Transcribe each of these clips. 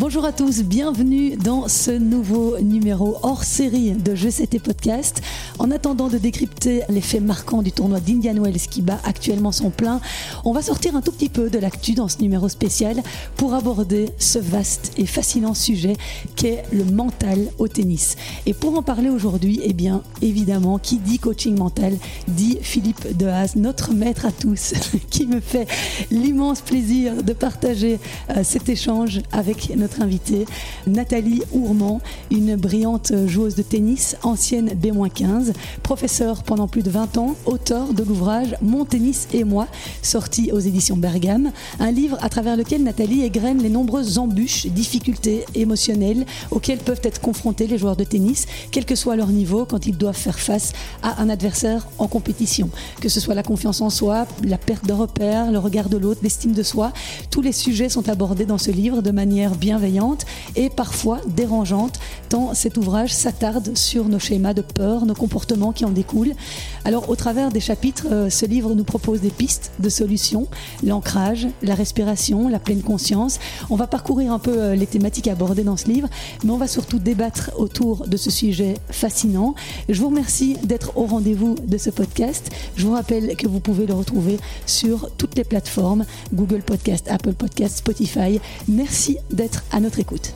Bonjour à tous, bienvenue dans ce nouveau numéro hors série de Jeux C'était Podcast. En attendant de décrypter les faits marquants du tournoi d'Indian Wells qui bat actuellement son plein, on va sortir un tout petit peu de l'actu dans ce numéro spécial pour aborder ce vaste et fascinant sujet qu'est le mental au tennis. Et pour en parler aujourd'hui, eh bien évidemment, qui dit coaching mental dit Philippe Dehaze, notre maître à tous, qui me fait l'immense plaisir de partager cet échange avec notre invitée, Nathalie Ourmand, une brillante joueuse de tennis, ancienne B-15, professeure pendant plus de 20 ans, auteure de l'ouvrage Mon tennis et moi, sorti aux éditions Bergame, un livre à travers lequel Nathalie égrène les nombreuses embûches, difficultés émotionnelles auxquelles peuvent être confrontés les joueurs de tennis, quel que soit leur niveau, quand ils doivent faire face à un adversaire en compétition. Que ce soit la confiance en soi, la perte de repères, le regard de l'autre, l'estime de soi, tous les sujets sont abordés dans ce livre de manière bienveillante et parfois dérangeante, tant cet ouvrage s'attarde sur nos schémas de peur, nos comportements qui en découlent. Alors, au travers des chapitres, ce livre nous propose des pistes de solutions, l'ancrage, la respiration, la pleine conscience. On va parcourir un peu les thématiques abordées dans ce livre, mais on va surtout débattre autour de ce sujet fascinant. Je vous remercie d'être au rendez-vous de ce podcast. Je vous rappelle que vous pouvez le retrouver sur toutes les plateformes, Google Podcast, Apple Podcast, Spotify. Merci d'être à notre écoute.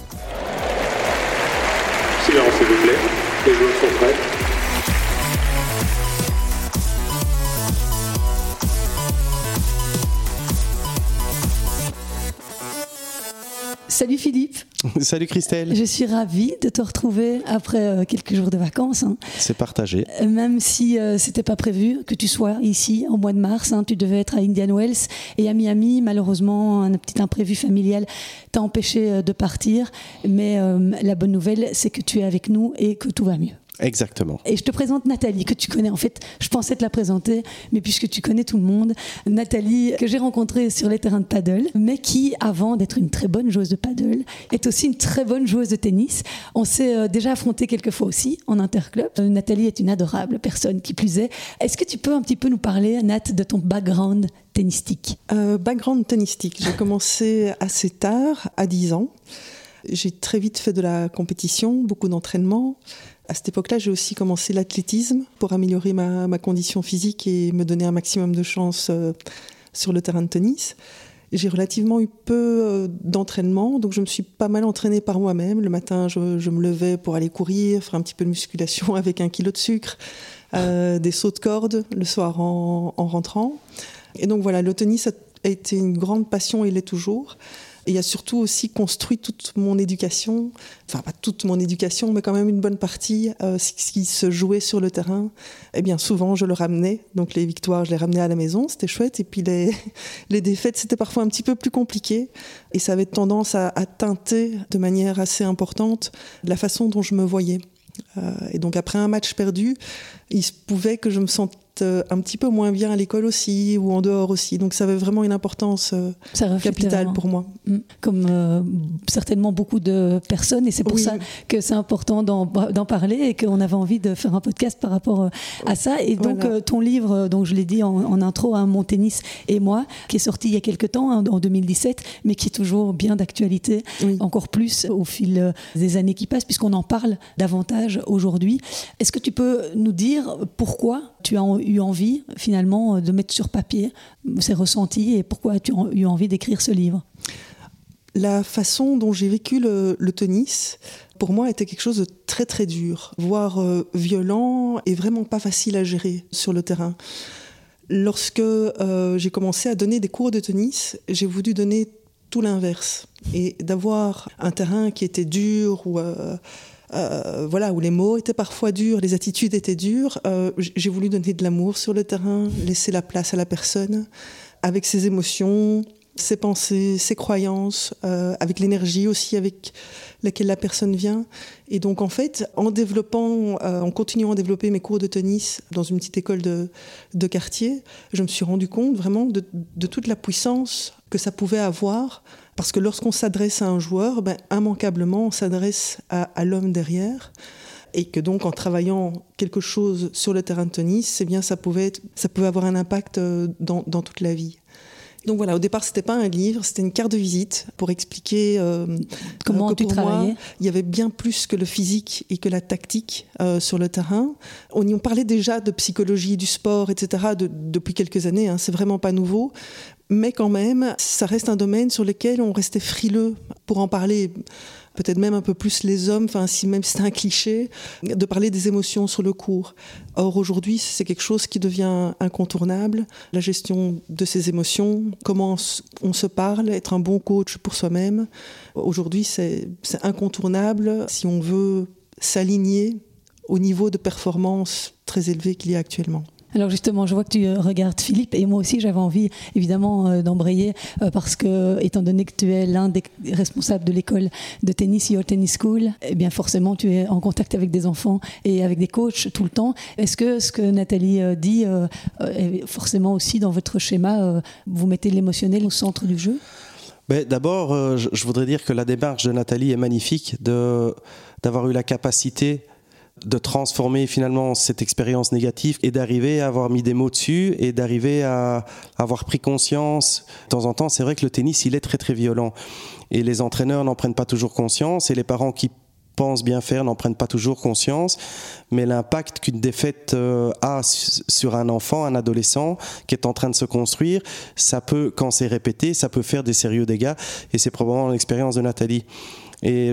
Silence s'il vous plaît, les joueurs sont prêts. Salut Philippe. Salut Christelle. Je suis ravie de te retrouver après quelques jours de vacances. C'est partagé. Même si c'était pas prévu que tu sois ici au mois de mars, tu devais être à Indian Wells et à Miami. Malheureusement, un petit imprévu familial t'a empêché de partir. Mais la bonne nouvelle, c'est que tu es avec nous et que tout va mieux. Exactement. Et je te présente Nathalie, que tu connais. En fait, je pensais te la présenter, mais puisque tu connais tout le monde, Nathalie, que j'ai rencontrée sur les terrains de paddle, mais qui, avant d'être une très bonne joueuse de paddle, est aussi une très bonne joueuse de tennis. On s'est déjà affronté quelques fois aussi en interclub. Nathalie est une adorable personne, qui plus est. Est-ce que tu peux un petit peu nous parler, Nat, de ton background tennistique ? Background tennistique, j'ai commencé assez tard, à 10 ans. J'ai très vite fait de la compétition, beaucoup d'entraînement. À cette époque-là, j'ai aussi commencé l'athlétisme pour améliorer ma condition physique et me donner un maximum de chance sur le terrain de tennis. J'ai relativement eu peu d'entraînement, donc je me suis pas mal entraînée par moi-même. Le matin, je me levais pour aller courir, faire un petit peu de musculation avec 1 kilo de sucre, des sauts de corde le soir en rentrant. Et donc voilà, le tennis a été une grande passion et il l'est toujours. Et il a surtout aussi construit toute mon éducation, enfin pas toute mon éducation, mais quand même une bonne partie, ce qui se jouait sur le terrain. Eh bien souvent je le ramenais, donc les victoires je les ramenais à la maison, c'était chouette, et puis les défaites c'était parfois un petit peu plus compliqué, et ça avait tendance à teinter de manière assez importante la façon dont je me voyais. Et donc après un match perdu, il se pouvait que je me sente un petit peu moins bien à l'école aussi ou en dehors aussi, donc ça avait vraiment une importance capitale pour moi, comme certainement beaucoup de personnes, et c'est pour ça que c'est important d'en parler et qu'on avait envie de faire un podcast par rapport à ça. Et donc ton livre, donc je l'ai dit en intro, Mon tennis et moi, qui est sorti il y a quelques temps, en 2017, mais qui est toujours bien d'actualité, encore plus au fil des années qui passent, puisqu'on en parle davantage aujourd'hui. Est-ce que tu peux nous dire pourquoi tu as eu envie finalement de mettre sur papier ces ressentis et pourquoi tu as eu envie d'écrire ce livre ? La façon dont j'ai vécu le tennis, pour moi, était quelque chose de très très dur, voire violent et vraiment pas facile à gérer sur le terrain. Lorsque j'ai commencé à donner des cours de tennis, j'ai voulu donner tout l'inverse et d'avoir un terrain qui était dur ou où les mots étaient parfois durs, les attitudes étaient dures. J'ai voulu donner de l'amour sur le terrain, laisser la place à la personne, avec ses émotions, ses pensées, ses croyances, avec l'énergie aussi avec laquelle la personne vient. Et donc en fait, en continuant à développer mes cours de tennis dans une petite école de quartier, je me suis rendu compte vraiment de toute la puissance que ça pouvait avoir. Parce que lorsqu'on s'adresse à un joueur, immanquablement, on s'adresse à l'homme derrière. Et que donc, en travaillant quelque chose sur le terrain de tennis, ça pouvait avoir un impact dans toute la vie. Donc voilà, au départ, c'était pas un livre, c'était une carte de visite pour expliquer comment tu travaillais. Il y avait bien plus que le physique et que la tactique sur le terrain. On parlait déjà de psychologie du sport, etc. depuis quelques années. Hein, c'est vraiment pas nouveau, mais quand même, ça reste un domaine sur lequel on restait frileux pour en parler. Peut-être même un peu plus les hommes, même si c'est un cliché, de parler des émotions sur le court. Or, aujourd'hui, c'est quelque chose qui devient incontournable. La gestion de ses émotions, comment on se parle, être un bon coach pour soi-même. Aujourd'hui, c'est incontournable si on veut s'aligner au niveau de performance très élevé qu'il y a actuellement. Alors justement, je vois que tu regardes Philippe et moi aussi j'avais envie évidemment d'embrayer parce que étant donné que tu es l'un des responsables de l'école de tennis Your Tennis School, eh bien forcément tu es en contact avec des enfants et avec des coachs tout le temps. Est-ce que ce que Nathalie dit est forcément aussi dans votre schéma, vous mettez l'émotionnel au centre du jeu ? D'abord, je voudrais dire que la démarche de Nathalie est magnifique d'avoir eu la capacité de transformer finalement cette expérience négative et d'arriver à avoir mis des mots dessus et d'arriver à avoir pris conscience. De temps en temps, c'est vrai que le tennis, il est très très violent et les entraîneurs n'en prennent pas toujours conscience et les parents qui pensent bien faire n'en prennent pas toujours conscience, mais l'impact qu'une défaite a sur un enfant, un adolescent qui est en train de se construire, ça peut, quand c'est répété, ça peut faire des sérieux dégâts et c'est probablement l'expérience de Nathalie. Et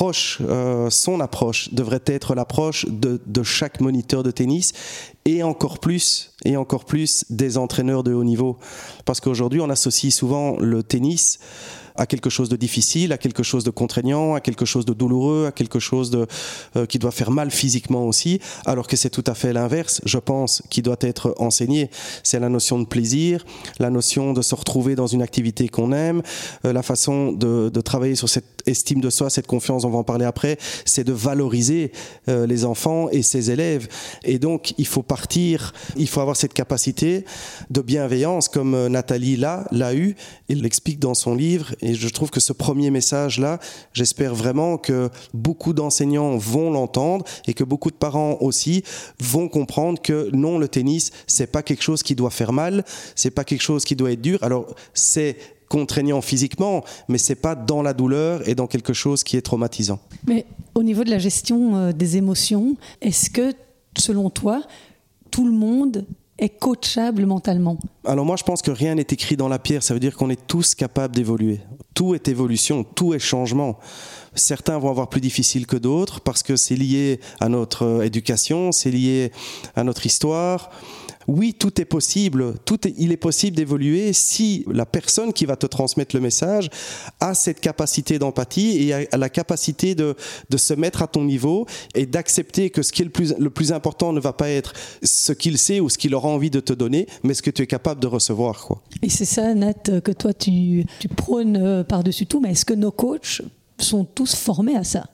son approche devrait être l'approche de chaque moniteur de tennis et encore plus des entraîneurs de haut niveau. Parce qu'aujourd'hui, on associe souvent le tennis à quelque chose de difficile, à quelque chose de contraignant, à quelque chose de douloureux, à quelque chose qui doit faire mal physiquement aussi, alors que c'est tout à fait l'inverse, je pense, qui doit être enseigné. C'est la notion de plaisir, la notion de se retrouver dans une activité qu'on aime, la façon de travailler sur cette estime de soi, cette confiance, on va en parler après, c'est de valoriser les enfants et ses élèves. Et donc, il faut avoir cette capacité de bienveillance, comme Nathalie l'a eu, il l'explique dans son livre. Et je trouve que ce premier message-là, j'espère vraiment que beaucoup d'enseignants vont l'entendre et que beaucoup de parents aussi vont comprendre que non, le tennis, c'est pas quelque chose qui doit faire mal, c'est pas quelque chose qui doit être dur. Alors, c'est contraignant physiquement, mais c'est pas dans la douleur et dans quelque chose qui est traumatisant. Mais au niveau de la gestion des émotions, est-ce que, selon toi, tout le monde est coachable mentalement? Alors moi, je pense que rien n'est écrit dans la pierre. Ça veut dire qu'on est tous capables d'évoluer. Tout est évolution, tout est changement. Certains vont avoir plus difficile que d'autres parce que c'est lié à notre éducation, c'est lié à notre histoire. Oui, tout est possible. Il est possible d'évoluer si la personne qui va te transmettre le message a cette capacité d'empathie et a la capacité de se mettre à ton niveau et d'accepter que ce qui est le plus important ne va pas être ce qu'il sait ou ce qu'il aura envie de te donner, mais ce que tu es capable de recevoir, quoi. Et c'est ça, Nat, que toi tu prônes par-dessus tout, mais est-ce que nos coachs sont tous formés à ça?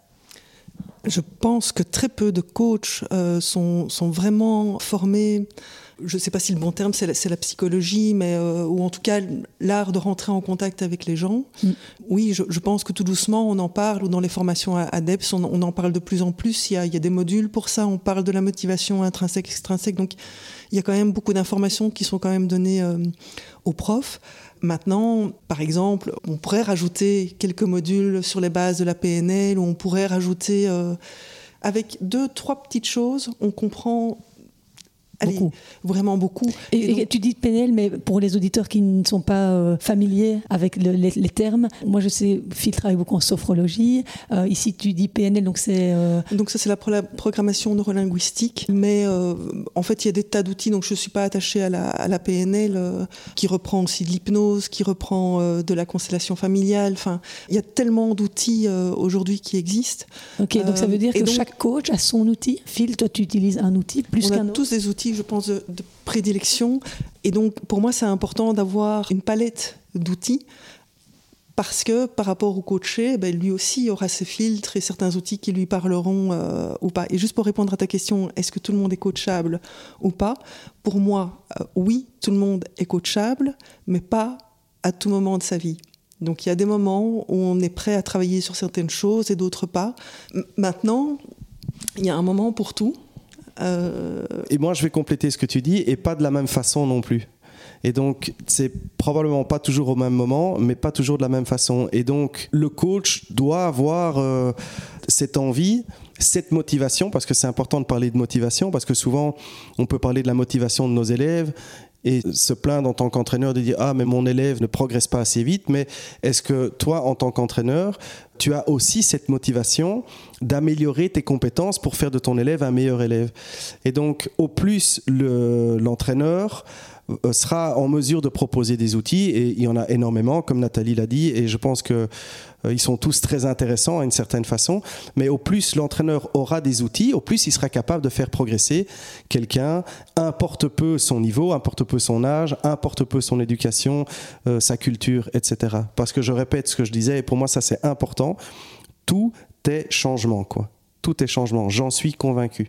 Je pense que très peu de coachs sont vraiment formés. Je ne sais pas si le bon terme c'est la psychologie, mais ou en tout cas l'art de rentrer en contact avec les gens. Oui, je pense que tout doucement on en parle, ou dans les formations ADEPS on en parle de plus en plus. Il y a des modules pour ça, on parle de la motivation intrinsèque, extrinsèque, donc il y a quand même beaucoup d'informations qui sont quand même données aux profs. Maintenant, par exemple, on pourrait rajouter quelques modules sur les bases de la PNL, ou on pourrait rajouter avec 2-3 petites choses, on comprend vraiment beaucoup. Et donc, tu dis PNL, mais pour les auditeurs qui ne sont pas familiers avec les termes, moi je sais, Phil travaille beaucoup en sophrologie. Ici, tu dis PNL, donc c'est... Donc ça, c'est la programmation neurolinguistique. Mais en fait, il y a des tas d'outils. Donc je ne suis pas attachée à la PNL, qui reprend aussi de l'hypnose, qui reprend de la constellation familiale. Enfin, il y a tellement d'outils aujourd'hui qui existent. Ok, donc ça veut dire que chaque coach a son outil. Phil, toi, tu utilises un outil plus qu'un autre. On a tous des outils, je pense, de prédilection. Et donc, pour moi, c'est important d'avoir une palette d'outils parce que, par rapport au coaché, lui aussi aura ses filtres et certains outils qui lui parleront ou pas. Et juste pour répondre à ta question, est-ce que tout le monde est coachable ou pas? Pour moi, oui, tout le monde est coachable, mais pas à tout moment de sa vie. Donc, il y a des moments où on est prêt à travailler sur certaines choses et d'autres pas. Maintenant, il y a un moment pour tout. Et moi, je vais compléter ce que tu dis, et pas de la même façon non plus. Et donc, c'est probablement pas toujours au même moment, mais pas toujours de la même façon. Et donc, le coach doit avoir cette envie, cette motivation, parce que c'est important de parler de motivation, parce que souvent, on peut parler de la motivation de nos élèves et se plaindre en tant qu'entraîneur de dire « Ah, mais mon élève ne progresse pas assez vite », mais est-ce que toi, en tant qu'entraîneur, tu as aussi cette motivation d'améliorer tes compétences pour faire de ton élève un meilleur élève? Et donc, au plus l'entraîneur sera en mesure de proposer des outils, et il y en a énormément, comme Nathalie l'a dit, et je pense qu'ils sont tous très intéressants à une certaine façon, mais au plus l'entraîneur aura des outils, au plus il sera capable de faire progresser quelqu'un, importe peu son niveau, importe peu son âge, importe peu son éducation, sa culture, etc. Parce que je répète ce que je disais, et pour moi ça c'est important, tout est changement, quoi. Tout est changement, j'en suis convaincu.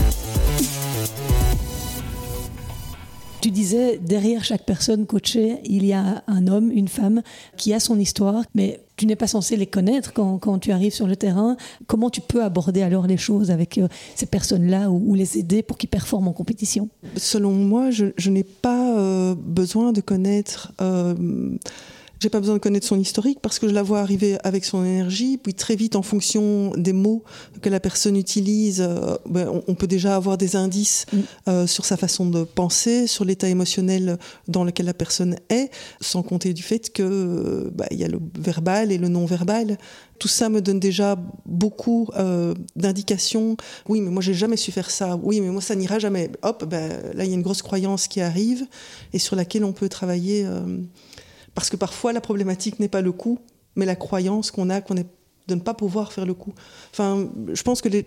Tu disais, derrière chaque personne coachée, il y a un homme, une femme qui a son histoire, mais tu n'es pas censé les connaître quand tu arrives sur le terrain. Comment tu peux aborder alors les choses avec ces personnes-là ou les aider pour qu'ils performent en compétition? Selon moi, je n'ai pas besoin de connaître... J'ai pas besoin de connaître son historique parce que je la vois arriver avec son énergie, puis très vite en fonction des mots que la personne utilise, on peut déjà avoir des indices sur sa façon de penser, sur l'état émotionnel dans lequel la personne est, sans compter du fait que y a le verbal et le non-verbal. Tout ça me donne déjà beaucoup d'indications. Oui, mais moi j'ai jamais su faire ça. Oui, mais moi ça n'ira jamais. Hop, là il y a une grosse croyance qui arrive et sur laquelle on peut travailler. Parce que parfois, la problématique n'est pas le coup, mais la croyance qu'on a de ne pas pouvoir faire le coup. Enfin, je pense que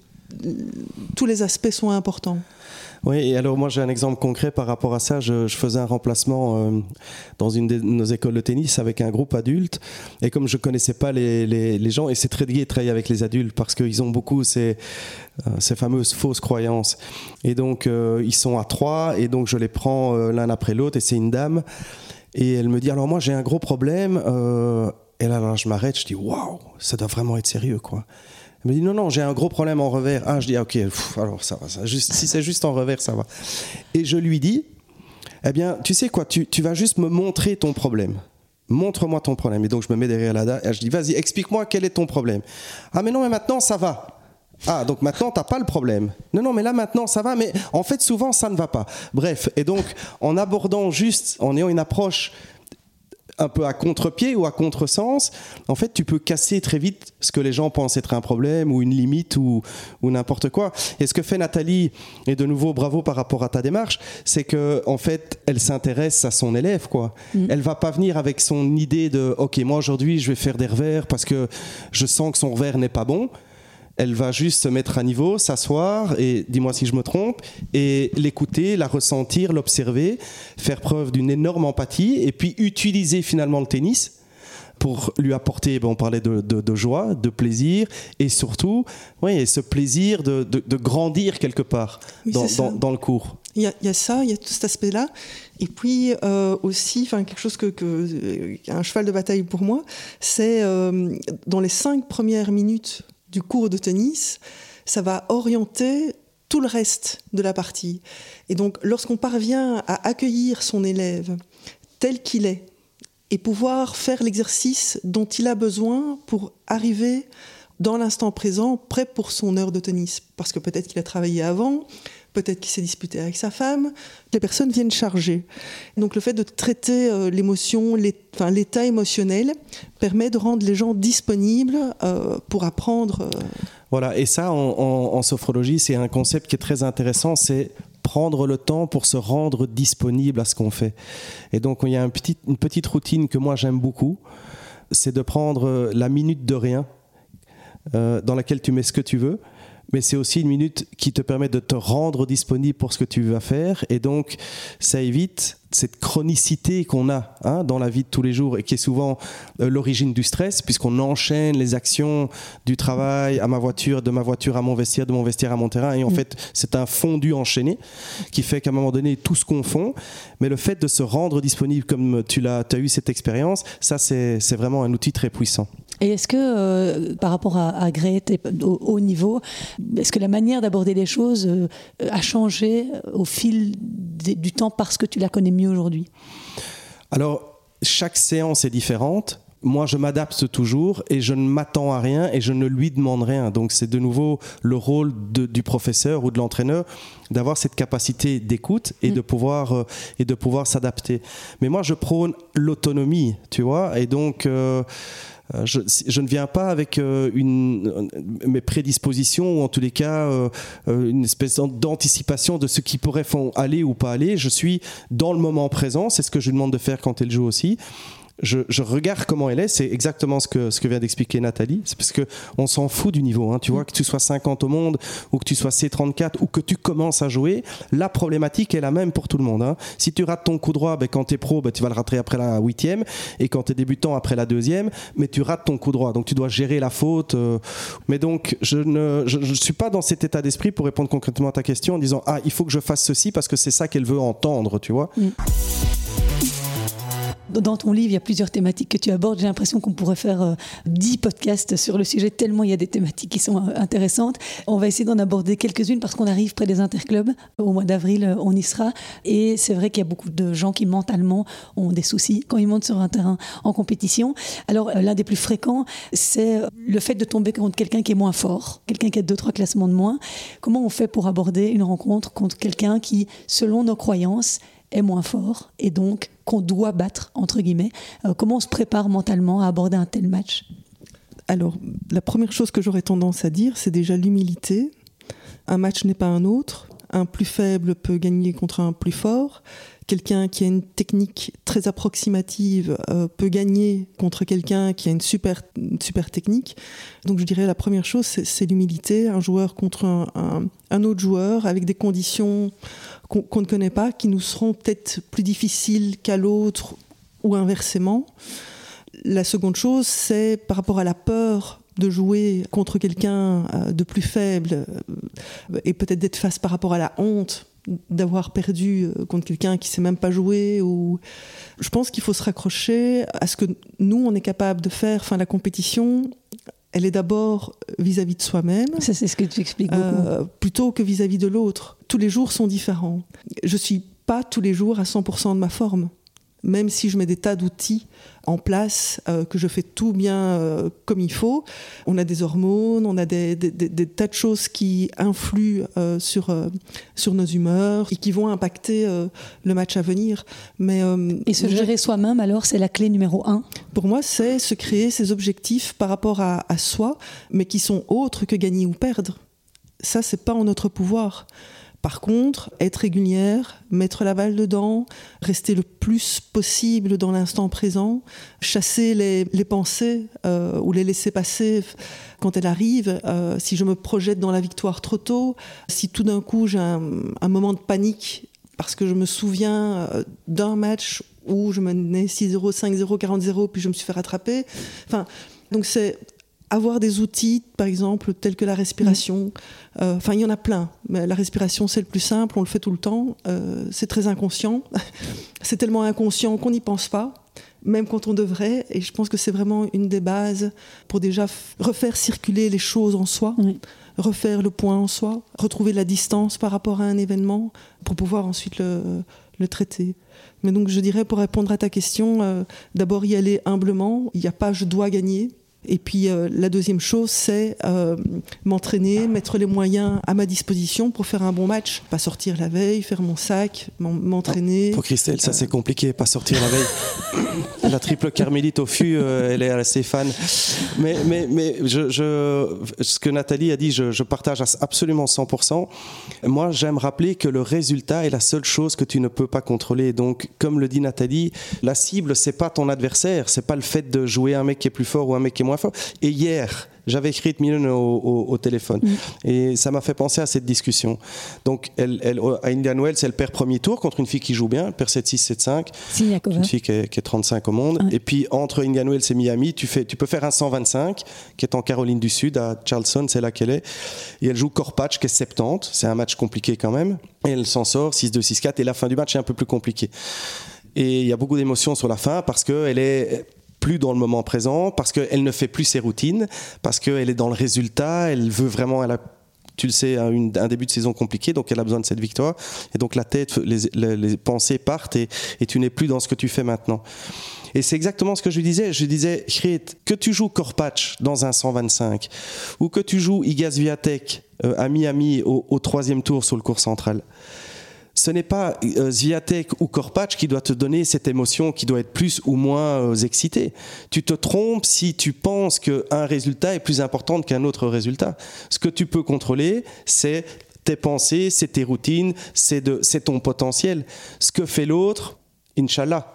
tous les aspects sont importants. Oui, et alors moi j'ai un exemple concret par rapport à ça. Je faisais un remplacement dans une de nos écoles de tennis avec un groupe adulte. Et comme je ne connaissais pas les gens, et c'est très gai de travailler avec les adultes parce qu'ils ont beaucoup ces fameuses fausses croyances. Et donc, ils sont à 3, et donc je les prends l'un après l'autre, et c'est une dame. Et elle me dit, alors moi j'ai un gros problème, et là je m'arrête, je dis, waouh, ça doit vraiment être sérieux, quoi. Elle me dit, non, j'ai un gros problème en revers. Ah, je dis, ok, alors ça va, si c'est juste en revers, ça va. Et je lui dis, eh bien, tu sais quoi, tu vas juste me montrer ton problème. Montre-moi ton problème. Et donc je me mets derrière la dame, et je dis, vas-y, explique-moi quel est ton problème. Ah, mais non, mais maintenant ça va. Ah, donc maintenant, t'as pas le problème. Non, mais là, maintenant, ça va, mais en fait, souvent, ça ne va pas. Bref, et donc, en abordant juste, en ayant une approche un peu à contre-pied ou à contre-sens, en fait, tu peux casser très vite ce que les gens pensent être un problème ou une limite ou n'importe quoi. Et ce que fait Nathalie, et de nouveau, bravo par rapport à ta démarche, c'est que, en fait, elle s'intéresse à son élève, quoi. Elle va pas venir avec son idée de, ok, moi, aujourd'hui, je vais faire des revers parce que je sens que son revers n'est pas bon. Elle va juste se mettre à niveau, s'asseoir, et dis-moi si je me trompe, et l'écouter, la ressentir, l'observer, faire preuve d'une énorme empathie, et puis utiliser finalement le tennis pour lui apporter, on parlait de joie, de plaisir, et surtout, ce plaisir de grandir quelque part dans le cours. Il y a ça, il y a tout cet aspect-là. Et puis aussi, quelque chose un cheval de bataille pour moi, c'est dans les 5 premières minutes du cours de tennis, ça va orienter tout le reste de la partie. Et donc, lorsqu'on parvient à accueillir son élève tel qu'il est et pouvoir faire l'exercice dont il a besoin pour arriver dans l'instant présent, prêt pour son heure de tennis, parce que peut-être qu'il a travaillé avant, peut-être qu'il s'est disputé avec sa femme, les personnes viennent charger. Donc le fait de traiter l'émotion, l'état émotionnel permet de rendre les gens disponibles pour apprendre. Voilà, et ça en sophrologie, c'est un concept qui est très intéressant, c'est prendre le temps pour se rendre disponible à ce qu'on fait. Et donc il y a une petite routine que moi j'aime beaucoup, c'est de prendre la minute de rien, dans laquelle tu mets ce que tu veux, mais c'est aussi une minute qui te permet de te rendre disponible pour ce que tu vas faire, et donc ça évite cette chronicité qu'on a dans la vie de tous les jours et qui est souvent l'origine du stress, puisqu'on enchaîne les actions du travail à ma voiture, de ma voiture à mon vestiaire, de mon vestiaire à mon terrain, et en fait c'est un fondu enchaîné qui fait qu'à un moment donné tout se confond, mais le fait de se rendre disponible comme tu as eu cette expérience, ça c'est vraiment un outil très puissant. Et est-ce que, par rapport à Grete et au haut niveau, est-ce que la manière d'aborder les choses a changé au fil du temps parce que tu la connais mieux aujourd'hui ? Alors, chaque séance est différente. Moi, je m'adapte toujours et je ne m'attends à rien et je ne lui demande rien. Donc, c'est de nouveau le rôle du professeur ou de l'entraîneur d'avoir cette capacité d'écoute et de pouvoir s'adapter. Mais moi, je prône l'autonomie, tu vois. Et donc, je ne viens pas avec mes prédispositions ou en tous les cas une espèce d'anticipation de ce qui pourrait aller ou pas aller. Je suis dans le moment présent. C'est ce que je lui demande de faire quand elle joue aussi. Je regarde comment elle est, c'est exactement ce que vient d'expliquer Nathalie, c'est parce qu'on s'en fout du niveau, hein, tu vois, que tu sois 50 au monde ou que tu sois C34 ou que tu commences à jouer, la problématique est la même pour tout le monde, hein. Si tu rates ton coup droit, quand tu es pro, tu vas le rater après la 8e et quand tu es débutant après la 2e, mais tu rates ton coup droit, donc tu dois gérer la faute. Mais donc je ne suis pas dans cet état d'esprit pour répondre concrètement à ta question en disant il faut que je fasse ceci parce que c'est ça qu'elle veut entendre, tu vois. Dans ton livre, il y a plusieurs thématiques que tu abordes. J'ai l'impression qu'on pourrait faire 10 podcasts sur le sujet, tellement il y a des thématiques qui sont intéressantes. On va essayer d'en aborder quelques-unes parce qu'on arrive près des interclubs. Au mois d'avril, on y sera. Et c'est vrai qu'il y a beaucoup de gens qui mentalement ont des soucis quand ils montent sur un terrain en compétition. Alors, l'un des plus fréquents, c'est le fait de tomber contre quelqu'un qui est moins fort, quelqu'un qui a 2-3 classements de moins. Comment on fait pour aborder une rencontre contre quelqu'un qui, selon nos croyances, est moins fort et donc qu'on doit battre, entre guillemets. Comment on se prépare mentalement à aborder un tel match ? Alors, la première chose que j'aurais tendance à dire, c'est déjà l'humilité. Un match n'est pas un autre. Un plus faible peut gagner contre un plus fort. Quelqu'un qui a une technique très approximative peut gagner contre quelqu'un qui a une super technique. Donc je dirais la première chose, c'est l'humilité. Un joueur contre un autre joueur avec des conditions qu'on ne connaît pas, qui nous seront peut-être plus difficiles qu'à l'autre ou inversement. La seconde chose, c'est par rapport à la peur de jouer contre quelqu'un de plus faible et peut-être d'être face par rapport à la honte d'avoir perdu contre quelqu'un qui ne sait même pas jouer. Je pense qu'il faut se raccrocher à ce que nous, on est capable de faire. Enfin, la compétition, elle est d'abord vis-à-vis de soi-même. Ça, c'est ce que tu expliques beaucoup. Plutôt que vis-à-vis de l'autre. Tous les jours sont différents. Je ne suis pas tous les jours à 100% de ma forme. Même si je mets des tas d'outils en place, que je fais tout bien comme il faut, on a des hormones, on a des tas de choses qui influent sur nos humeurs et qui vont impacter le match à venir. Et se gérer soi-même, alors, c'est la clé numéro 1 ? Pour moi, c'est se créer ses objectifs par rapport à soi, mais qui sont autres que gagner ou perdre. Ça, c'est pas en notre pouvoir. Par contre, être régulière, mettre la balle dedans, rester le plus possible dans l'instant présent, chasser les pensées ou les laisser passer quand elles arrivent. Si je me projette dans la victoire trop tôt, si tout d'un coup j'ai un moment de panique parce que je me souviens d'un match où je menais 6-0, 5-0, 40-0, puis je me suis fait rattraper. Donc c'est avoir des outils, par exemple, tels que la respiration. Il y en a plein. Mais la respiration, c'est le plus simple, on le fait tout le temps. C'est très inconscient. C'est tellement inconscient qu'on n'y pense pas, même quand on devrait. Et je pense que c'est vraiment une des bases pour déjà refaire circuler les choses en soi, refaire le point en soi, retrouver la distance par rapport à un événement pour pouvoir ensuite le traiter. Mais donc, je dirais, pour répondre à ta question, d'abord y aller humblement. Il n'y a pas « je dois gagner ». Et puis la deuxième chose, c'est m'entraîner, mettre les moyens à ma disposition pour faire un bon match. Pas sortir la veille, faire mon sac, m'entraîner. Pour Christelle, ça c'est compliqué, pas sortir la veille. La triple carmélite au fût, elle est assez fan. Mais ce que Nathalie a dit, je partage absolument 100%. Moi, j'aime rappeler que le résultat est la seule chose que tu ne peux pas contrôler. Donc, comme le dit Nathalie, la cible, c'est pas ton adversaire, c'est pas le fait de jouer un mec qui est plus fort ou un mec qui est moins fort. Et hier, j'avais écrit Millen au téléphone et ça m'a fait penser à cette discussion. Donc, à Indian Wells, elle perd premier tour contre une fille qui joue bien, elle perd 7-6, 7-5, Siniakova. Une fille qui est 35 au monde. Et puis, entre Indian Wells et Miami, tu peux faire un 125 qui est en Caroline du Sud, à Charleston, c'est là qu'elle est. Et elle joue Korpatch qui est 70, c'est un match compliqué quand même. Et elle s'en sort 6-2, 6-4 et la fin du match est un peu plus compliquée. Et il y a beaucoup d'émotions sur la fin parce qu'elle est plus dans le moment présent, parce qu'elle ne fait plus ses routines, parce qu'elle est dans le résultat, elle veut vraiment... Tu le sais, un début de saison compliqué, donc elle a besoin de cette victoire. Et donc la tête, les pensées partent et tu n'es plus dans ce que tu fais maintenant. Et c'est exactement ce que je disais. Je disais, que tu joues Korpatch dans un 125 ou que tu joues Iga Swiatek à Miami au 3e tour sur le court central. Ce n'est pas Swiatek ou Korpatch qui doit te donner cette émotion qui doit être plus ou moins excitée. Tu te trompes si tu penses qu'un résultat est plus important qu'un autre résultat. Ce que tu peux contrôler, c'est tes pensées, c'est tes routines, c'est ton potentiel. Ce que fait l'autre, Inch'Allah.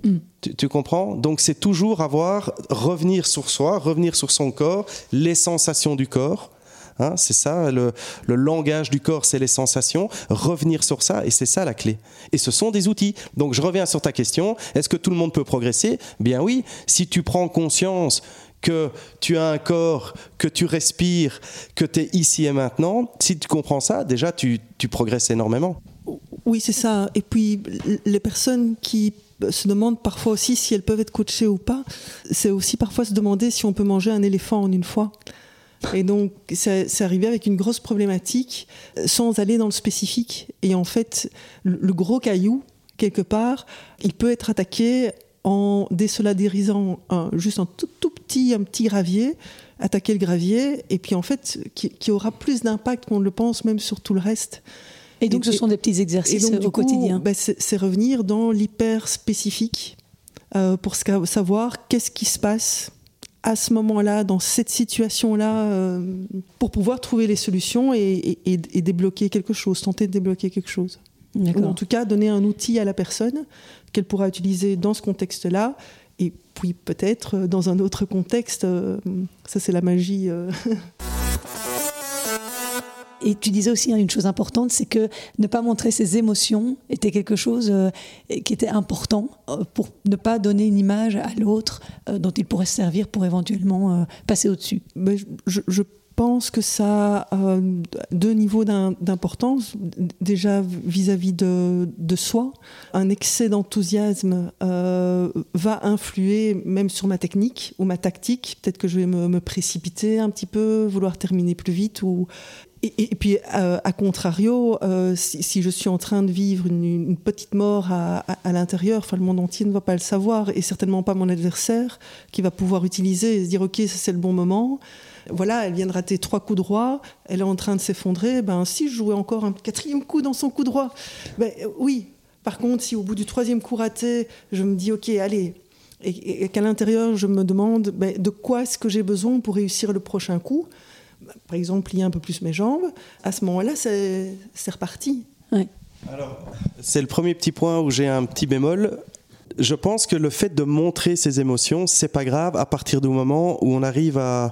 Tu comprends? Donc c'est toujours revenir sur soi, revenir sur son corps, les sensations du corps. C'est ça, le langage du corps, c'est les sensations. Revenir sur ça, et c'est ça la clé. Et ce sont des outils. Donc je reviens sur ta question. Est-ce que tout le monde peut progresser? Bien oui, si tu prends conscience que tu as un corps, que tu respires, que tu es ici et maintenant, si tu comprends ça, déjà tu progresses énormément. Oui, c'est ça. Et puis les personnes qui se demandent parfois aussi si elles peuvent être coachées ou pas, c'est aussi parfois se demander si on peut manger un éléphant en une fois. Et donc, c'est arrivé avec une grosse problématique sans aller dans le spécifique. Et en fait, le gros caillou, quelque part, il peut être attaqué en désolarisant juste un petit gravier, attaquer le gravier, et puis en fait, qui aura plus d'impact qu'on ne le pense, même sur tout le reste. Et donc, ce sont des petits exercices au quotidien. C'est revenir dans l'hyper spécifique pour savoir qu'est-ce qui se passe à ce moment-là, dans cette situation-là, pour pouvoir trouver les solutions et débloquer quelque chose, tenter de débloquer quelque chose. D'accord. Ou en tout cas, donner un outil à la personne qu'elle pourra utiliser dans ce contexte-là, et puis peut-être dans un autre contexte. Ça, c'est la magie. Et tu disais aussi une chose importante, c'est que ne pas montrer ses émotions était quelque chose qui était important pour ne pas donner une image à l'autre dont il pourrait se servir pour éventuellement passer au-dessus. Mais je pense que ça a deux niveaux d'importance. Déjà vis-à-vis de soi, un excès d'enthousiasme va influer même sur ma technique ou ma tactique. Peut-être que je vais me précipiter un petit peu, vouloir terminer plus vite Et puis, à contrario, si je suis en train de vivre une petite mort à l'intérieur, le monde entier ne va pas le savoir, et certainement pas mon adversaire, qui va pouvoir utiliser et se dire « Ok, ça, c'est le bon moment ». Voilà, elle vient de rater 3 coups droits, elle est en train de s'effondrer. Si je jouais encore un 4e coup dans son coup droit, oui. Par contre, si au bout du 3e coup raté, je me dis « Ok, allez », et qu'à l'intérieur, je me demande de quoi est-ce que j'ai besoin pour réussir le prochain coup. Par exemple, plier un peu plus mes jambes, à ce moment-là, c'est reparti. Oui. Alors, c'est le premier petit point où j'ai un petit bémol. Je pense que le fait de montrer ses émotions, c'est pas grave à partir du moment où on arrive à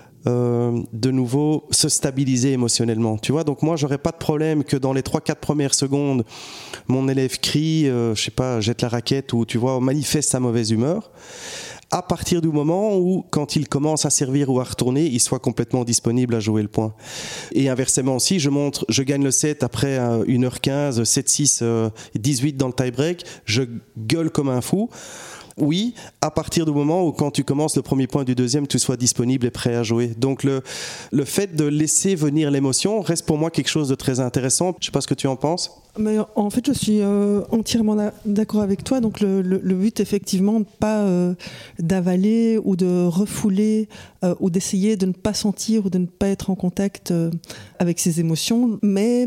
de nouveau se stabiliser émotionnellement. Tu vois, donc moi, j'aurais pas de problème que dans les 3-4 premières secondes, mon élève crie, je sais pas, jette la raquette ou tu vois, manifeste sa mauvaise humeur. À partir du moment où, quand il commence à servir ou à retourner, il soit complètement disponible à jouer le point. Et inversement aussi, je gagne le set après 1h15, 7-6, 18 dans le tie-break, je gueule comme un fou. Oui, à partir du moment où, quand tu commences le premier point du deuxième, tu sois disponible et prêt à jouer. Donc le fait de laisser venir l'émotion reste pour moi quelque chose de très intéressant. Je ne sais pas ce que tu en penses. Mais en fait, je suis entièrement d'accord avec toi. Donc le but, effectivement, pas d'avaler ou de refouler ou d'essayer de ne pas sentir ou de ne pas être en contact avec ses émotions, mais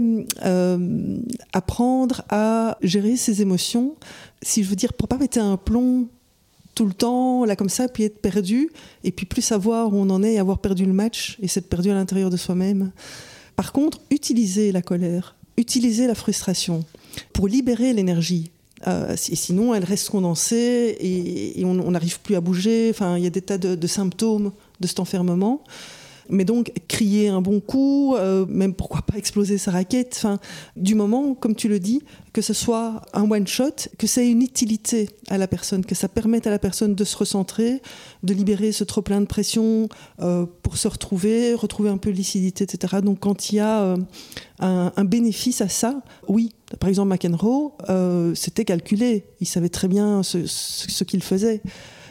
apprendre à gérer ses émotions, si je veux dire, pour pas mettre un plomb tout le temps, là comme ça, puis être perdu, et puis plus savoir où on en est et avoir perdu le match, et s'être perdu à l'intérieur de soi-même. Par contre, utiliser la colère, utiliser la frustration pour libérer l'énergie. Sinon, elle reste condensée et on n'arrive plus à bouger. Enfin, il y a des tas de symptômes de cet enfermement. Mais donc, crier un bon coup, même pourquoi pas exploser sa raquette, enfin, du moment, comme tu le dis, que ce soit un one-shot, que ça ait une utilité à la personne, que ça permette à la personne de se recentrer, de libérer ce trop-plein de pression pour se retrouver un peu de lucidité, etc. Donc, quand il y a un bénéfice à ça, oui. Par exemple, McEnroe, c'était calculé. Il savait très bien ce qu'il faisait.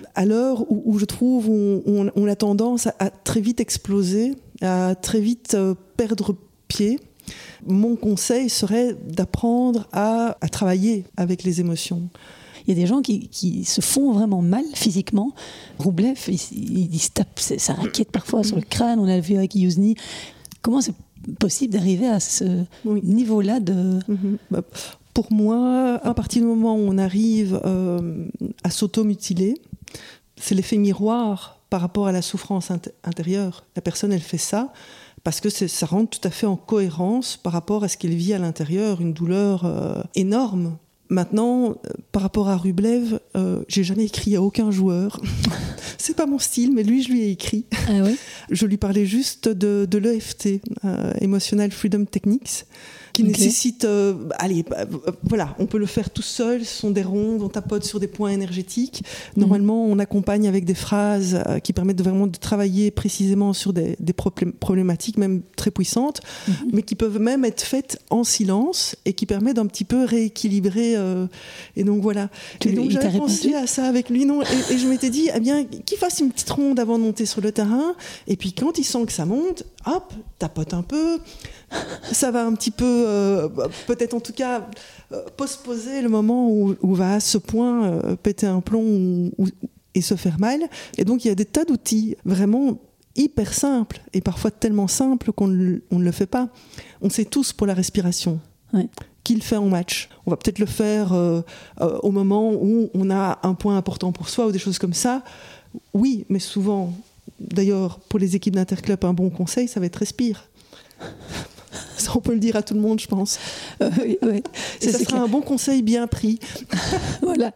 à l'heure où je trouve on a tendance à très vite exploser, à très vite perdre pied, mon conseil serait d'apprendre à travailler avec les émotions. Il y a des gens qui se font vraiment mal physiquement. Roublev, il se tape sa raquette parfois sur le crâne, on a vu avec Youzhny. Comment c'est possible d'arriver à ce niveau-là de... Pour moi, à partir du moment où on arrive à s'automutiler, c'est l'effet miroir par rapport à la souffrance intérieure. La personne, elle fait ça parce que ça rentre tout à fait en cohérence par rapport à ce qu'elle vit à l'intérieur, une douleur énorme. Maintenant, par rapport à Rublev, j'ai jamais écrit à aucun joueur. C'est pas mon style, mais lui, je lui ai écrit. Ah oui ? Je lui parlais juste de l'EFT, Emotional Freedom Techniques, qui nécessite... voilà, on peut le faire tout seul, ce sont des rondes, on tapote sur des points énergétiques. Normalement, on accompagne avec des phrases qui permettent vraiment de travailler précisément sur des problématiques, même très puissantes, mais qui peuvent même être faites en silence et qui permettent d'un petit peu rééquilibrer. Et donc voilà. Et donc j'avais pensé à ça avec lui, non, et je m'étais dit, eh bien, qu'il fasse une petite ronde avant de monter sur le terrain, et puis quand il sent que ça monte, hop, tapote un peu. Ça va un petit peu, peut-être en tout cas, postposer le moment où va à ce point péter un plomb et se faire mal. Et donc il y a des tas d'outils vraiment hyper simples, et parfois tellement simples qu'on ne le fait pas. On sait tous pour la respiration. Ouais. Qui le fait en match. On va peut-être le faire au moment où on a un point important pour soi ou des choses comme ça. Oui, mais souvent, d'ailleurs, pour les équipes d'interclub, un bon conseil, ça va être respire. Ça, on peut le dire à tout le monde, je pense. Oui. Et ça sera un bon conseil bien pris. Voilà.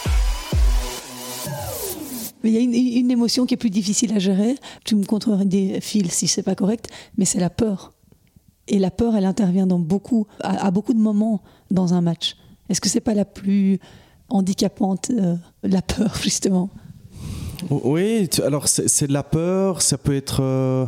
Mais il y a une émotion qui est plus difficile à gérer. Tu me contredis, Phil, si c'est pas correct, mais c'est la peur. Et la peur, elle intervient à beaucoup de moments dans un match. Est-ce que c'est pas la plus handicapante, la peur, justement ? Oui, alors c'est de la peur, ça peut être...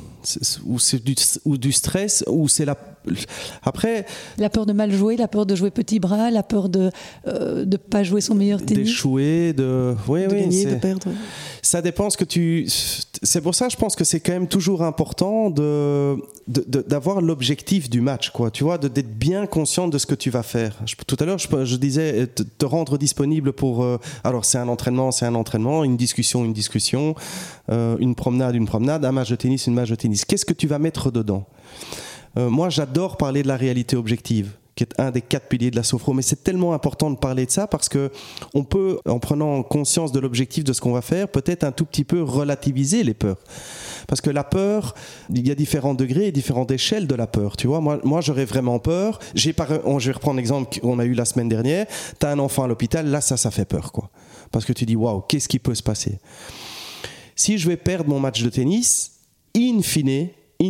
ou du stress, ou c'est après... La peur de mal jouer, la peur de jouer petit bras, la peur de pas jouer son meilleur tennis. D'échouer, de gagner, de perdre. Ça dépend ce que tu... C'est pour ça, je pense que c'est quand même toujours important d'avoir l'objectif du match, quoi. Tu vois, d'être bien conscient de ce que tu vas faire. Tout à l'heure, je disais te rendre disponible pour... alors, c'est un entraînement, une discussion, une promenade, un match de tennis, un match de tennis. Qu'est-ce que tu vas mettre dedans ? Moi, j'adore parler de la réalité objective, qui est un des 4 piliers de la sophro, mais c'est tellement important de parler de ça parce que on peut, en prenant conscience de l'objectif de ce qu'on va faire, peut-être un tout petit peu relativiser les peurs. Parce que la peur, il y a différents degrés et différentes échelles de la peur. Tu vois, moi j'aurais vraiment peur. Je vais reprendre l'exemple qu'on a eu la semaine dernière. Tu as un enfant à l'hôpital, là ça fait peur, quoi. Parce que tu dis, waouh, qu'est-ce qui peut se passer ? Si je vais perdre mon match de tennis, in fine,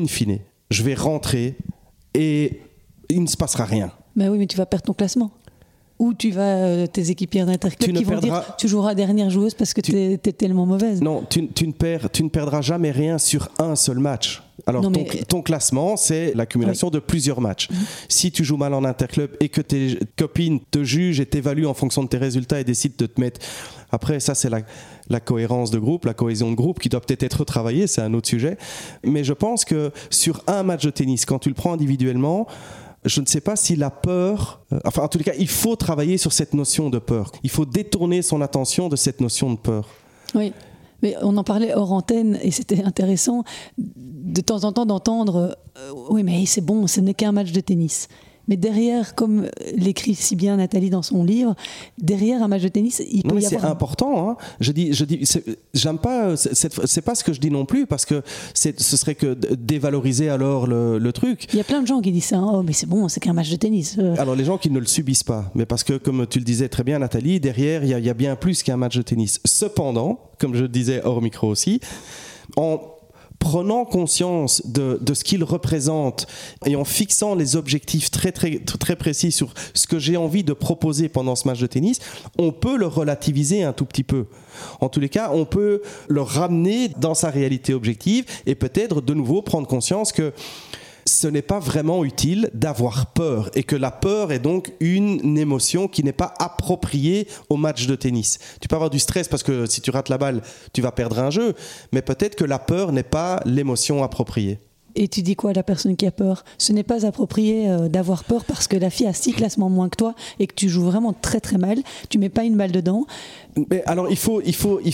je vais rentrer et il ne se passera rien. Ben oui, mais tu vas perdre ton classement. Ou tes équipières d'interclub qui vont dire tu joueras dernière joueuse parce que t'es tellement mauvaise. Non, tu ne perdras jamais rien sur un seul match. Alors ton classement, c'est l'accumulation de plusieurs matchs. Si tu joues mal en interclub et que tes copines te jugent et t'évaluent en fonction de tes résultats et décident de te mettre... Après, ça, c'est la cohérence de groupe, la cohésion de groupe qui doit peut-être être retravaillée, c'est un autre sujet. Mais je pense que sur un match de tennis, quand tu le prends individuellement, je ne sais pas si la peur... en tous les cas, il faut travailler sur cette notion de peur. Il faut détourner son attention de cette notion de peur. Oui, mais on en parlait hors antenne et c'était intéressant de temps en temps d'entendre oui, mais c'est bon, ce n'est qu'un match de tennis. Mais derrière, comme l'écrit si bien Nathalie dans son livre, derrière un match de tennis, il peut y avoir... C'est important. Hein. Je dis, j'aime pas. C'est pas ce que je dis non plus, parce que ce serait que dévaloriser alors le truc. Il y a plein de gens qui disent ça. Oh, mais c'est bon, c'est qu'un match de tennis. Alors les gens qui ne le subissent pas, mais parce que comme tu le disais très bien, Nathalie, derrière il y a bien plus qu'un match de tennis. Cependant, comme je le disais hors micro aussi, en prenant conscience de ce qu'il représente et en fixant les objectifs très, très, très précis sur ce que j'ai envie de proposer pendant ce match de tennis, on peut le relativiser un tout petit peu. En tous les cas, on peut le ramener dans sa réalité objective et peut-être de nouveau prendre conscience que ce n'est pas vraiment utile d'avoir peur et que la peur est donc une émotion qui n'est pas appropriée au match de tennis. Tu peux avoir du stress parce que si tu rates la balle, tu vas perdre un jeu, mais peut-être que la peur n'est pas l'émotion appropriée. Et tu dis quoi à la personne qui a peur ? Ce n'est pas approprié d'avoir peur parce que la fille a 6 classements moins que toi et que tu joues vraiment très très mal. Tu mets pas une balle dedans. Mais alors il faut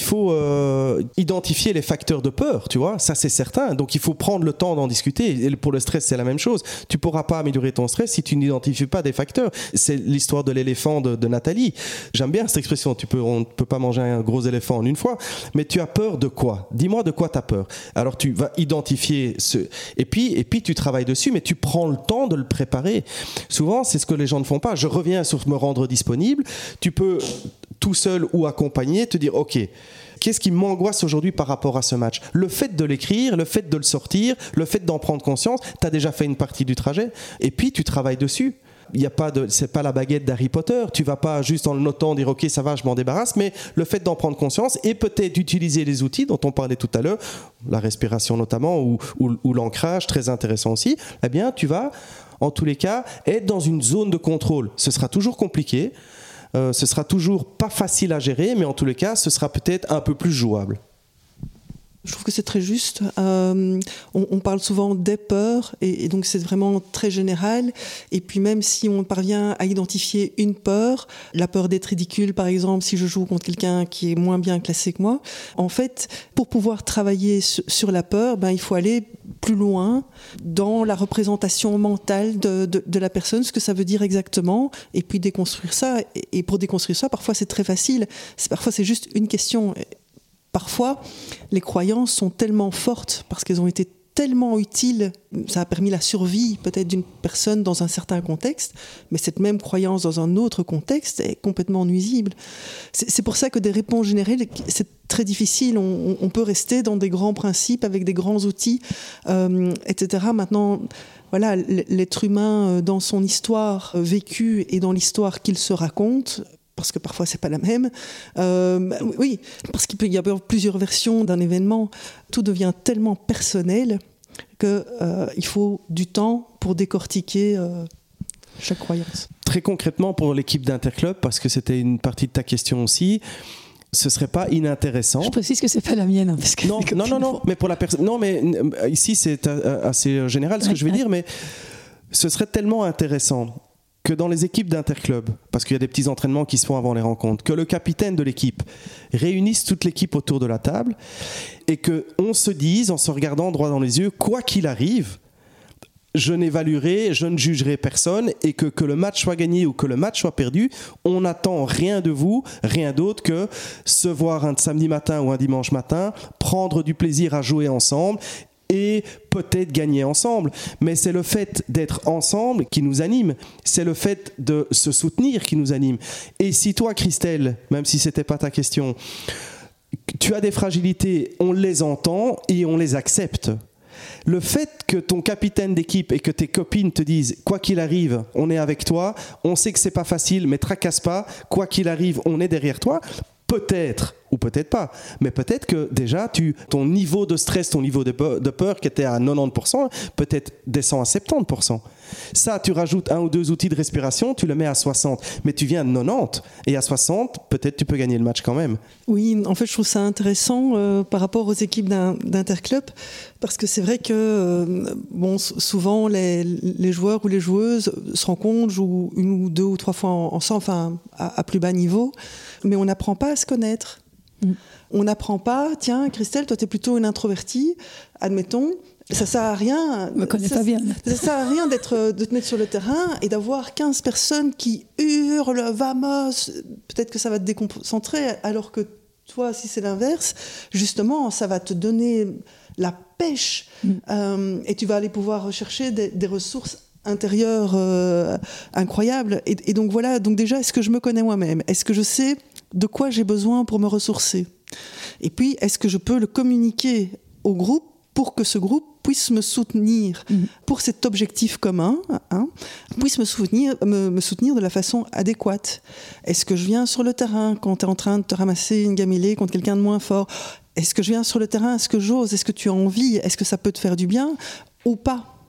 identifier les facteurs de peur, tu vois, ça c'est certain. Donc il faut prendre le temps d'en discuter. Et pour le stress c'est la même chose. Tu pourras pas améliorer ton stress si tu n'identifies pas des facteurs. C'est l'histoire de l'éléphant de Nathalie. J'aime bien cette expression. On ne peut pas manger un gros éléphant en une fois. Mais tu as peur de quoi ? Dis-moi de quoi tu as peur. Alors tu vas identifier et puis tu travailles dessus, mais tu prends le temps de le préparer. Souvent c'est ce que les gens ne font pas. Je reviens sur me rendre disponible. Tu peux tout seul ou accompagné, te dire ok, qu'est-ce qui m'angoisse aujourd'hui par rapport à ce match ? Le fait de l'écrire, le fait de le sortir, le fait d'en prendre conscience, tu as déjà fait une partie du trajet et puis tu travailles dessus. C'est pas la baguette d'Harry Potter, tu vas pas juste en le notant dire ok ça va je m'en débarrasse, mais le fait d'en prendre conscience et peut-être d'utiliser les outils dont on parlait tout à l'heure, la respiration notamment ou l'ancrage, très intéressant aussi, eh bien tu vas en tous les cas être dans une zone de contrôle. Ce sera toujours compliqué, ce sera toujours pas facile à gérer, mais en tous les cas, ce sera peut-être un peu plus jouable. Je trouve que c'est très juste. On parle souvent des peurs, et donc c'est vraiment très général. Et puis même si on parvient à identifier une peur, la peur d'être ridicule par exemple, si je joue contre quelqu'un qui est moins bien classé que moi, en fait, pour pouvoir travailler sur la peur, il faut aller plus loin dans la représentation mentale de la personne, ce que ça veut dire exactement, et puis déconstruire ça. Et pour déconstruire ça, parfois c'est très facile. Parfois c'est juste une question. Parfois, les croyances sont tellement fortes parce qu'elles ont été tellement utiles, ça a permis la survie peut-être d'une personne dans un certain contexte, mais cette même croyance dans un autre contexte est complètement nuisible. C'est pour ça que des réponses générales, c'est très difficile. On peut rester dans des grands principes avec des grands outils, etc. Maintenant, voilà, l'être humain dans son histoire vécue et dans l'histoire qu'il se raconte, parce que parfois c'est pas la même. Oui, parce qu'il peut y avoir plusieurs versions d'un événement. Tout devient tellement personnel qu'il faut du temps pour décortiquer chaque croyance. Très concrètement pour l'équipe d'Interclub, parce que c'était une partie de ta question aussi, ce serait pas inintéressant. Je précise que c'est pas la mienne, parce que non, mais pour la personne. Non, mais ici c'est assez général ce que je vais dire, mais ce serait tellement intéressant que dans les équipes d'Interclub, parce qu'il y a des petits entraînements qui se font avant les rencontres, que le capitaine de l'équipe réunisse toute l'équipe autour de la table et qu'on se dise, en se regardant droit dans les yeux, quoi qu'il arrive, je n'évaluerai, je ne jugerai personne, et que le match soit gagné ou que le match soit perdu, on n'attend rien de vous, rien d'autre que se voir un samedi matin ou un dimanche matin, prendre du plaisir à jouer ensemble et peut-être gagner ensemble. Mais c'est le fait d'être ensemble qui nous anime. C'est le fait de se soutenir qui nous anime. Et si toi, Christelle, même si ce n'était pas ta question, tu as des fragilités, on les entend et on les accepte. Le fait que ton capitaine d'équipe et que tes copines te disent quoi qu'il arrive, on est avec toi, on sait que c'est pas facile, mais tracasse pas, quoi qu'il arrive, on est derrière toi, peut-être, ou peut-être pas, mais peut-être que déjà ton niveau de stress, ton niveau de peur qui était à 90%, peut-être descend à 70%. Ça, tu rajoutes 1 ou 2 outils de respiration, tu le mets à 60, mais tu viens de 90, et à 60, peut-être tu peux gagner le match quand même. Oui, en fait, je trouve ça intéressant par rapport aux équipes d'Interclub, parce que c'est vrai que souvent les joueurs ou les joueuses se rencontrent, jouent 1 ou 2 ou 3 fois ensemble, enfin à plus bas niveau, mais on n'apprend pas à se connaître. On n'apprend pas, tiens, Christelle, toi, tu es plutôt une introvertie, admettons. Ça sert à rien. Je me connais pas bien. Ça sert à rien de te mettre sur le terrain et d'avoir 15 personnes qui hurlent, vamos. Peut-être que ça va te déconcentrer, alors que toi, si c'est l'inverse, justement, ça va te donner la pêche et tu vas aller pouvoir rechercher des ressources intérieures incroyables. Et donc voilà. Donc déjà, est-ce que je me connais moi-même ? Est-ce que je sais de quoi j'ai besoin pour me ressourcer ? Et puis, est-ce que je peux le communiquer au groupe pour que ce groupe puisse me soutenir pour cet objectif commun, puisse me soutenir de la façon adéquate. Est-ce que je viens sur le terrain quand tu es en train de te ramasser une gamellée contre quelqu'un de moins fort ? Est-ce que je viens sur le terrain ? Est-ce que j'ose ? Est-ce que tu as envie ? Est-ce que ça peut te faire du bien ou pas ?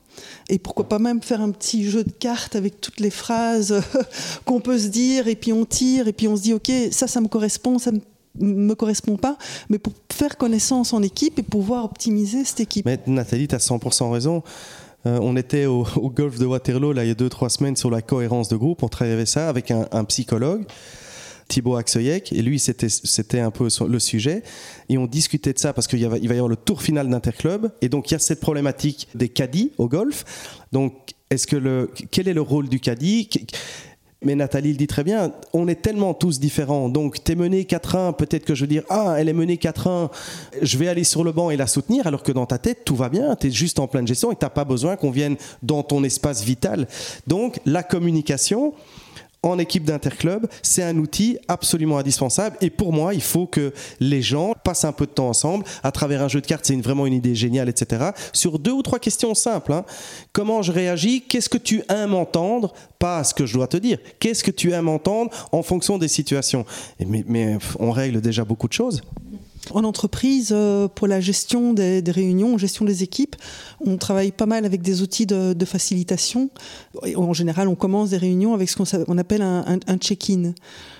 Et pourquoi pas même faire un petit jeu de cartes avec toutes les phrases qu'on peut se dire, et puis on tire, et puis on se dit ok, ça me correspond, ça me correspond pas, mais pour faire connaissance en équipe et pouvoir optimiser cette équipe. Mais Nathalie, tu as 100% raison. On était au golf de Waterloo là, il y a 2-3 semaines sur la cohérence de groupe. On travaillait ça avec un psychologue, Thibaut Axoyek, et lui c'était un peu le sujet, et on discutait de ça parce qu'il va y avoir le tour final d'Interclub, et donc il y a cette problématique des caddies au golf. Donc quel est le rôle du caddie? Mais Nathalie le dit très bien, on est tellement tous différents. Donc, t'es menée 4-1, peut-être que je veux dire, elle est menée 4-1, je vais aller sur le banc et la soutenir, alors que dans ta tête, tout va bien, t'es juste en pleine gestion et t'as pas besoin qu'on vienne dans ton espace vital. Donc, la communication en équipe d'Interclub, c'est un outil absolument indispensable, et pour moi, il faut que les gens passent un peu de temps ensemble à travers un jeu de cartes. C'est vraiment une idée géniale, etc. Sur 2 ou 3 questions simples. Comment je réagis? Qu'est-ce que tu aimes entendre? Pas ce que je dois te dire. Qu'est-ce que tu aimes entendre en fonction des situations? Mais on règle déjà beaucoup de choses. En entreprise, pour la gestion des réunions, gestion des équipes, on travaille pas mal avec des outils de facilitation. Et en général, on commence des réunions avec ce qu'on appelle un check-in.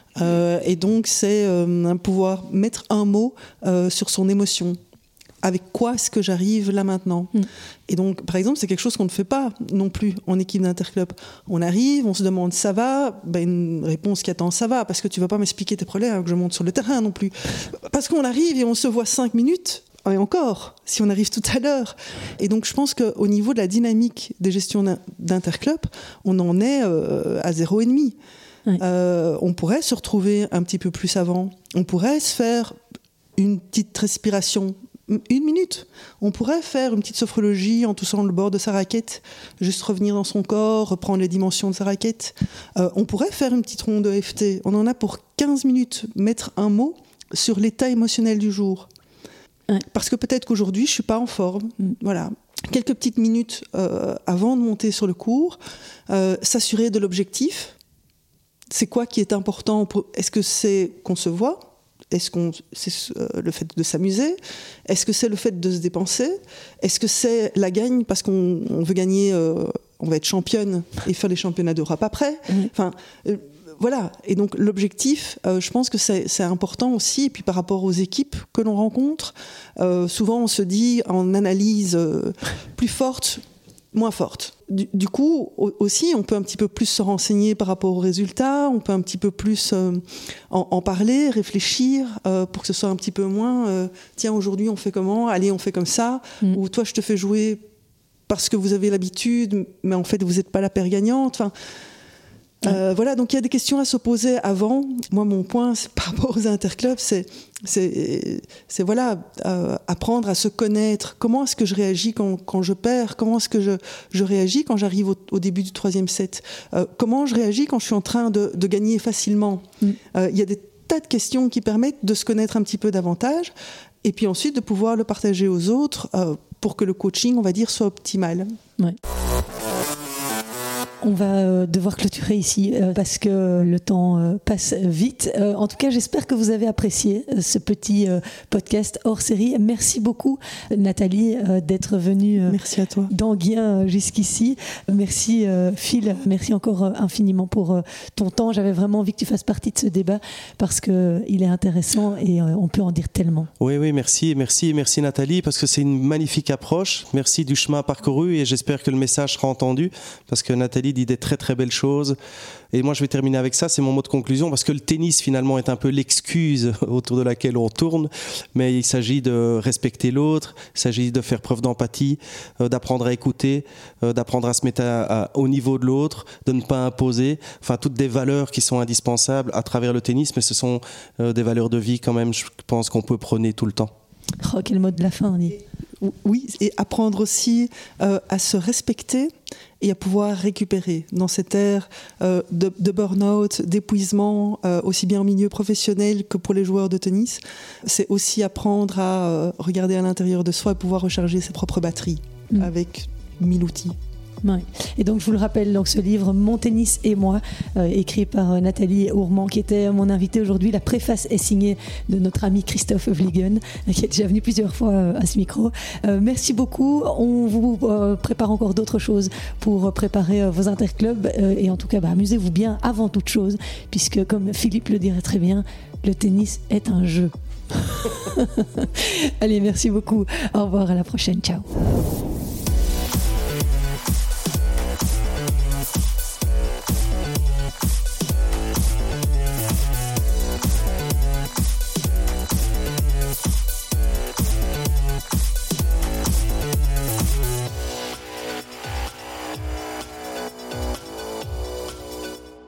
Et donc, c'est pouvoir mettre un mot sur son émotion. Avec quoi est-ce que j'arrive là maintenant? Et donc, par exemple, c'est quelque chose qu'on ne fait pas non plus en équipe d'Interclub. On arrive, on se demande ça va, une réponse qui attend ça va, parce que tu vas pas m'expliquer tes problèmes alors que je monte sur le terrain non plus. Parce qu'on arrive et on se voit 5 minutes, et encore, si on arrive tout à l'heure. Et donc, je pense qu'au niveau de la dynamique des gestions d'Interclub, on en est à 0,5. Oui. On pourrait se retrouver un petit peu plus avant. On pourrait se faire une petite respiration. 1 minute. On pourrait faire une petite sophrologie en touchant le bord de sa raquette, juste revenir dans son corps, reprendre les dimensions de sa raquette. On pourrait faire une petite ronde EFT. On en a pour 15 minutes. Mettre un mot sur l'état émotionnel du jour. Ouais. Parce que peut-être qu'aujourd'hui, je ne suis pas en forme. Voilà. Quelques petites minutes avant de monter sur le cours, s'assurer de l'objectif. C'est quoi qui est important? Est-ce que c'est qu'on se voit? Est-ce que c'est le fait de s'amuser? Est-ce que c'est le fait de se dépenser? Est-ce que c'est la gagne parce qu'on veut gagner, on va être championne et faire les championnats d'Europe après? Enfin, voilà. Et donc l'objectif, je pense que c'est important aussi. Et puis par rapport aux équipes que l'on rencontre, souvent on se dit en analyse plus forte, moins forte. Du coup, aussi, on peut un petit peu plus se renseigner par rapport aux résultats, on peut un petit peu plus en parler, réfléchir, pour que ce soit un petit peu moins tiens, aujourd'hui on fait comment? Allez, on fait comme ça. Ou toi, je te fais jouer parce que vous avez l'habitude, mais en fait, vous n'êtes pas la paire gagnante. Enfin, voilà, donc il y a des questions à se poser avant. Moi, mon point, par rapport aux interclubs, c'est voilà, apprendre à se connaître. Comment est-ce que je réagis quand je perds? Comment est-ce que je réagis quand j'arrive au début du 3e set? Comment je réagis quand je suis en train de gagner facilement? Il y a des tas de questions qui permettent de se connaître un petit peu davantage et puis ensuite de pouvoir le partager aux autres pour que le coaching, on va dire, soit optimal. Ouais. On va devoir clôturer ici parce que le temps passe vite. En tout cas, j'espère que vous avez apprécié ce petit podcast hors série. Merci beaucoup, Nathalie, d'être venue merci à toi. d'Anguien jusqu'ici. Merci, Phil. Merci encore infiniment pour ton temps. J'avais vraiment envie que tu fasses partie de ce débat parce qu'il est intéressant et on peut en dire tellement. Oui, merci Nathalie, parce que c'est une magnifique approche. Merci du chemin parcouru et j'espère que le message sera entendu parce que Nathalie dit des très très belles choses. Et moi je vais terminer avec ça, c'est mon mot de conclusion, parce que le tennis finalement est un peu l'excuse autour de laquelle on tourne, mais il s'agit de respecter l'autre, il s'agit de faire preuve d'empathie, d'apprendre à écouter, d'apprendre à se mettre au niveau de l'autre, de ne pas imposer, enfin toutes des valeurs qui sont indispensables à travers le tennis, mais ce sont des valeurs de vie quand même, je pense qu'on peut prôner tout le temps. Oh, quel mot de la fin, on dit. Oui, et apprendre aussi à se respecter et à pouvoir récupérer dans cette ère de burn-out, d'épuisement, aussi bien en milieu professionnel que pour les joueurs de tennis. C'est aussi apprendre à regarder à l'intérieur de soi et pouvoir recharger ses propres batteries avec 1000 outils. Ouais. Et donc je vous le rappelle, donc ce livre Mon tennis et moi, écrit par Nathalie Ourmand, qui était mon invitée aujourd'hui. La préface est signée de notre ami Christophe Vliegen, qui est déjà venu plusieurs fois à ce micro. Merci beaucoup. On vous prépare encore d'autres choses pour préparer vos interclubs, et en tout cas amusez-vous bien avant toute chose, puisque comme Philippe le dirait très bien, le tennis est un jeu. Allez, merci beaucoup. Au revoir, à la prochaine. Ciao.